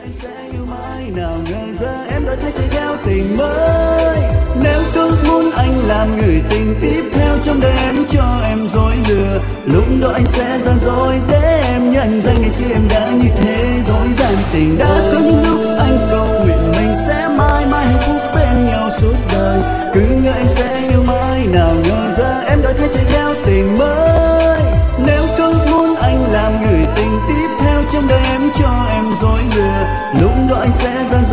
anh sẽ yêu mãi, nào ngờ giờ em đã thay chạy theo tình mới. Nếu cứ muốn anh làm người tình tiếp theo trong đời em cho em dối lừa, lúc đó anh sẽ gian dối để em nhận ra ngày xưa em đã như thế dối gian. Tình đã có những lúc anh cầu nguyện mình sẽ mãi mãi hạnh phúc bên nhau suốt đời, cứ ngỡ anh sẽ yêu mãi, nào ngờ giờ em đã thay chạy theo tình mới. Nếu cứ muốn anh làm người tình tiếp theo trong đời em cho em dối lừa, lúc đó anh sẽ gian